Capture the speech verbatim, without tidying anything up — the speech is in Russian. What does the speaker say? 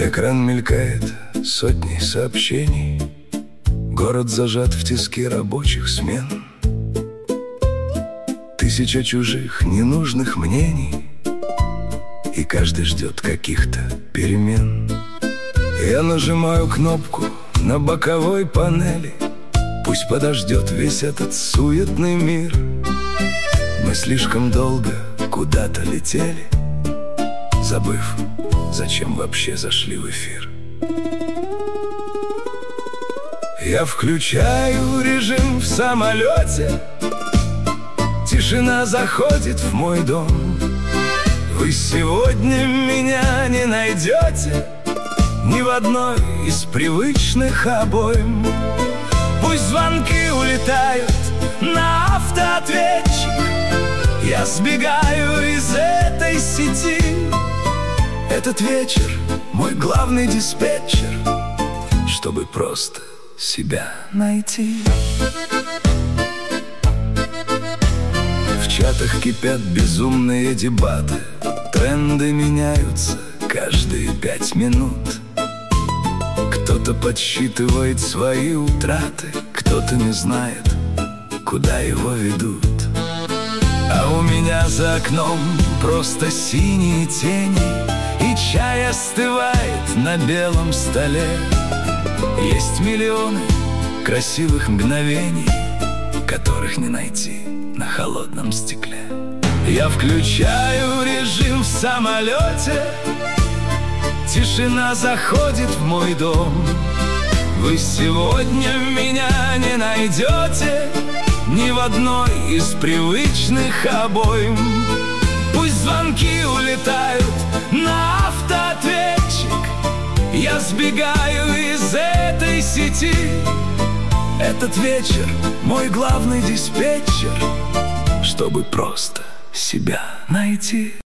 Экран мелькает сотни сообщений, город зажат в тиски рабочих смен. Тысяча чужих ненужных мнений, и каждый ждет каких-то перемен. Я нажимаю кнопку на боковой панели, пусть подождет весь этот суетный мир. Мы слишком долго куда-то летели, забыв, зачем вообще зашли в эфир. Я включаю режим в самолете, тишина заходит в мой дом. Вы сегодня меня не найдете ни в одной из привычных обоим. Пусть звонки улетают на автоответчик, я сбегаю из этой сети. Этот вечер мой главный диспетчер, чтобы просто себя найти. В чатах кипят безумные дебаты, тренды меняются каждые пять минут. Кто-то подсчитывает свои утраты, кто-то не знает, куда его ведут. А у меня за окном просто синие тени, и чай остывает на белом столе. Есть миллионы красивых мгновений, которых не найти на холодном стекле. Я включаю режим в самолете, тишина заходит в мой дом. Вы сегодня меня не найдете ни в одной из привычных обоим. Пусть звонки улетают на автоответчик, я сбегаю из этой сети. Этот вечер мой главный диспетчер, чтобы просто себя найти.